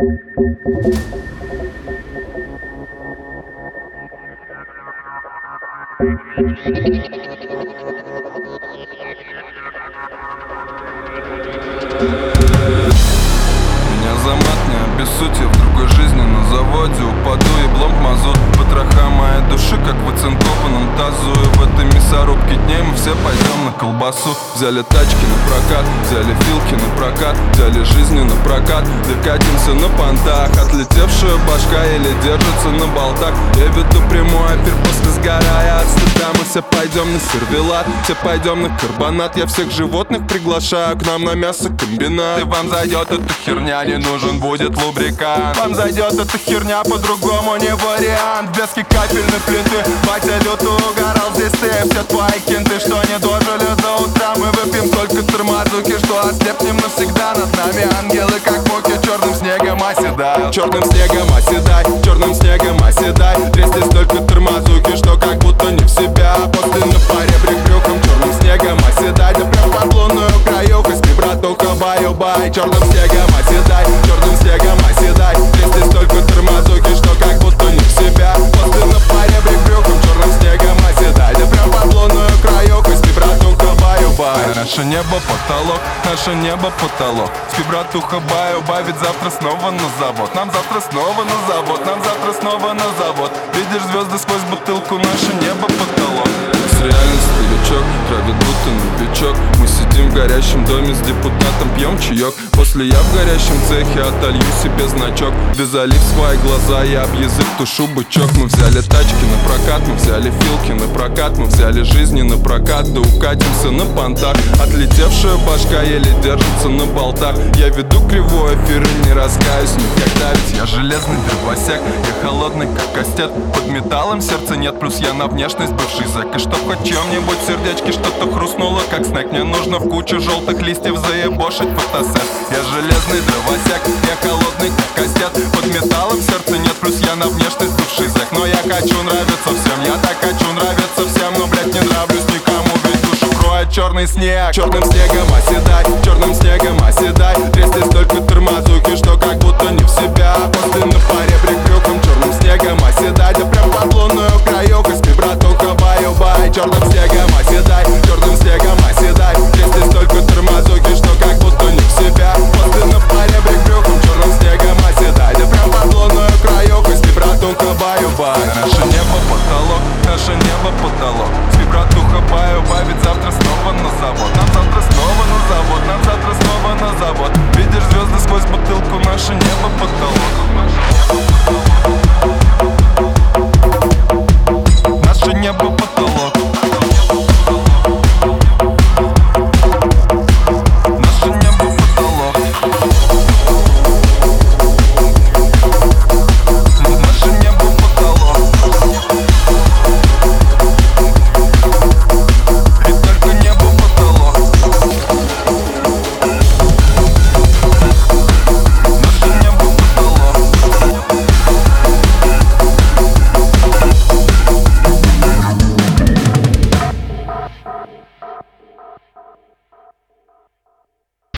Меня замат, не обессудьте, в другой жизни на заводе упаду и блом в мазут. Потроха моей души, как в оцинкованном тазу. И в этой мясорубке дней мы все пойдем на колбасу. Взяли тачки на прокат, взяли филки на прокат, взяли жизни на прокат, да катимся на понтах. Отлетевшая башка еле держится на болтах. Я веду прямой эфир после сгорая от стыда. Мы все пойдем на сервелат, все пойдем на карбонат. Я всех животных приглашаю к нам на мясокомбинат. И вам зайдет эта херня, не нужен будет лубрикант. Вам зайдет эта херня, по-другому не вариант. Блески капельной плиты, батя люто угорал. Здесь ты, все твои кенты, что не дожили до утра. Мы выпьем только тормозуки, что ослепнем навсегда. Над нами ангелы, как боки, черным снегом оседают. Черным снегом оседай, черным снегом оседай. 200 столько тормозуки, что как будто не в себя. После на паре брюхом, черным снегом оседай. Да прям под лунную краюху, спи, братуха, баю-бай. Черным снегом оседай, черным снегом оседай. 200 столько тормозуки, что как будто не в себя. После на паре брюхом, черным снегом оседай. Да прям под лунную краюху, спи, братуха, баю-бай. Наше небо потолок, наше небо потолок. Спи, братуха, баю-бай, ведь завтра снова на завод. Нам завтра снова на завод, нам завтра снова на завод. Видишь звезды сквозь бутылку, наше небо потолок. С реальность старичок, травит будто новичок. Мы сидим в горящем доме с депутатом, пьем чаек. После я в горящем цехе отолью себе значок. Да залив свои глаза, я об язык тушу бычок. Мы взяли тачки на прокат, мы взяли филки на прокат, мы взяли жизни на прокат, да укатимся на понтах. Отлетевшая башка еле держится на болтах. Я веду кривой эфир и не раскаюсь никогда. Ведь я железный дровосек, я холодный как кастет. Под металлом сердца нет, плюс я на внешность бывший зэк. И чтоб хоть чем-нибудь в сердечке что-то хрустнуло, как снэк. Мне нужно в кучу желтых листьев заебошить фотосет. Я железный дровосек, я холодный как кастет. Под металлом сердца нет, плюс я на внешность бывший зэк. Но я хочу нравиться всем, я так хочу нравиться всем. Но, блять, не нравлюсь никому, ведь душу кроет черный снег. Черным снегом оседай, черным снегом оседай. 200 столько тормозуки, что как будто не в себя. После на паре брюхом, черным снегом оседай. Да прям под лунную краюху, спи, братуха, баю-бай. Черным снегом оседай, черным снегом оседай.